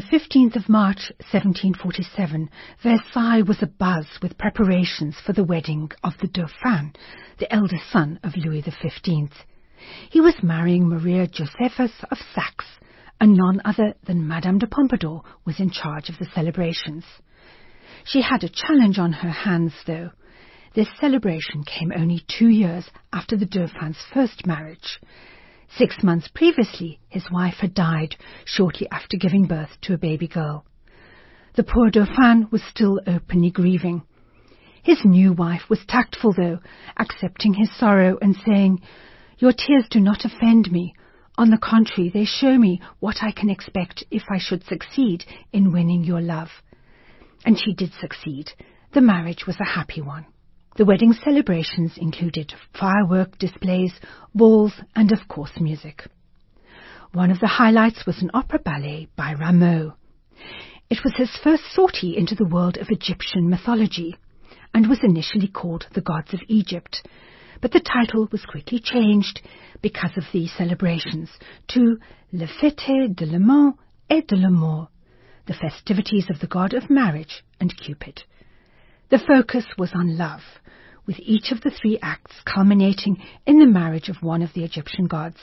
15th of March 1747, Versailles was abuzz with preparations for the wedding of the Dauphin, the eldest son of Louis XV. He was marrying Maria Josephus of Saxe, and none other than Madame de Pompadour was in charge of the celebrations. She had a challenge on her hands, though. This celebration came only 2 years after the Dauphin's first marriage. 6 months previously, his wife had died shortly after giving birth to a baby girl. The poor Dauphin was still openly grieving. His new wife was tactful, though, accepting his sorrow and saying, "Your tears do not offend me. On the contrary, they show me what I can expect if I should succeed in winning your love." And she did succeed. The marriage was a happy one. The wedding celebrations included firework displays, balls, and of course music. One of the highlights was an opera ballet by Rameau. It was his first sortie into the world of Egyptian mythology, and was initially called The Gods of Egypt, but the title was quickly changed because of the celebrations to Le Fête de l'Amant et de l'Amour, the festivities of the god of marriage and Cupid. The focus was on love, with each of the 3 acts culminating in the marriage of one of the Egyptian gods.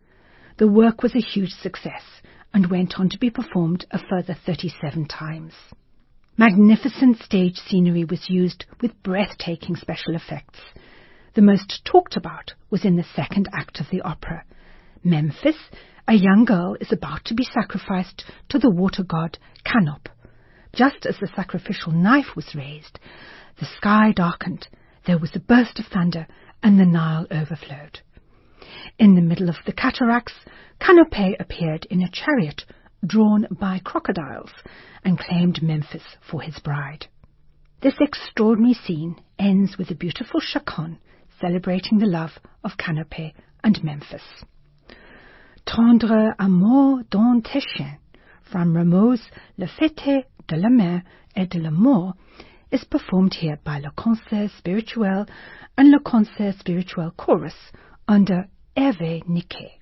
The work was a huge success and went on to be performed a further 37 times. Magnificent stage scenery was used with breathtaking special effects. The most talked about was in the 2nd act of the opera. Memphis, a young girl, is about to be sacrificed to the water god Canop. Just as the sacrificial knife was raised, the sky darkened, there was a burst of thunder, and the Nile overflowed. In the middle of the cataracts, Canopé appeared in a chariot drawn by crocodiles and claimed Memphis for his bride. This extraordinary scene ends with a beautiful chaconne celebrating the love of Canopé and Memphis. Tendre amour dans tes chiens, from Rameau's Le Fête de la Mer et de l'Amour, is performed here by Le Concert Spirituel and Le Concert Spirituel Chorus under Hervé Niquet.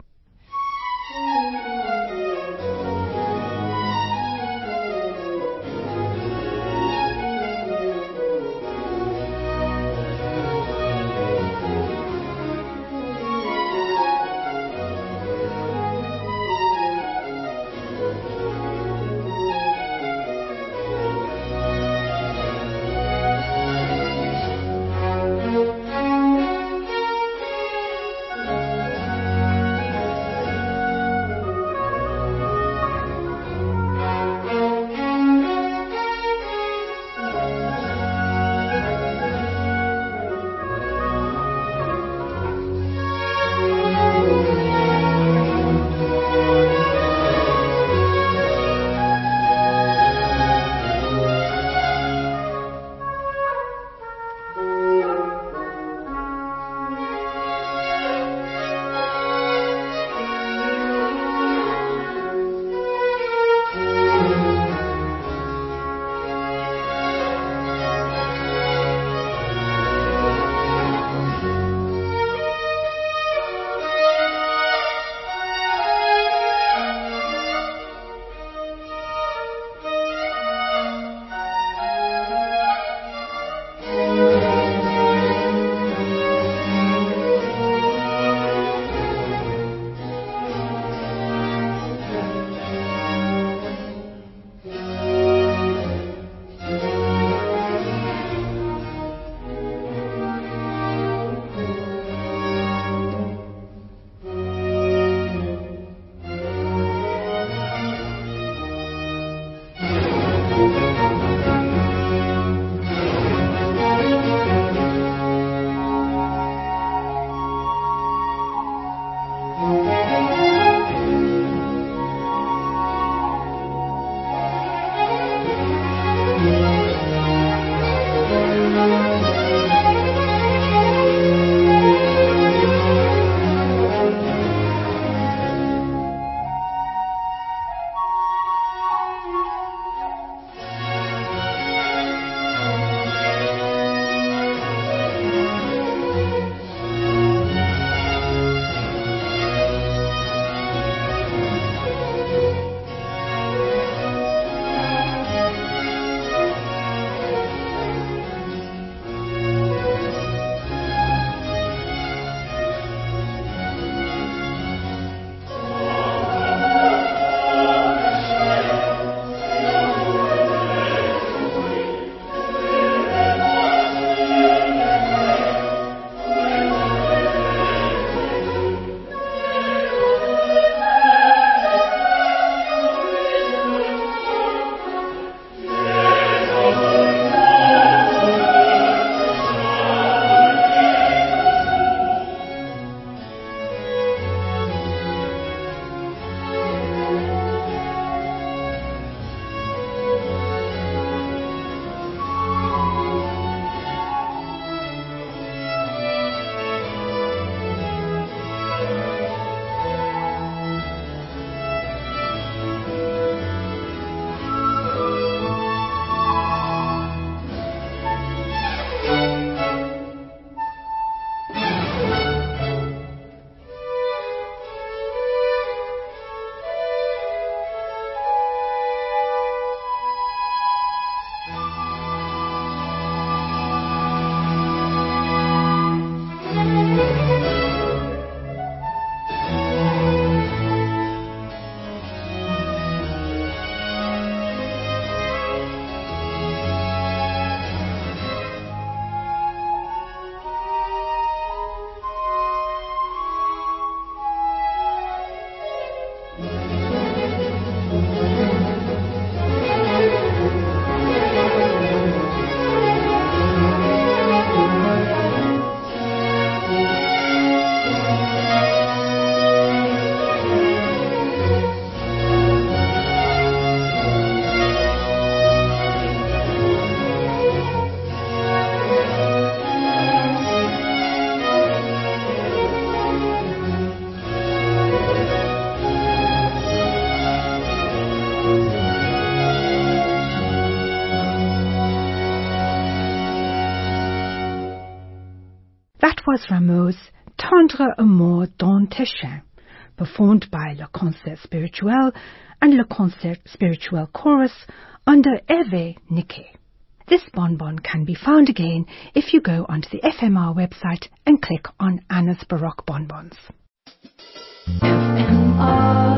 was Rameau's Tendre Amour dans tes chiens, performed by Le Concert Spirituel and Le Concert Spirituel Chorus under Hervé Niquet. This bonbon can be found again if you go onto the FMR website and click on Anna's Baroque Bonbons. FMR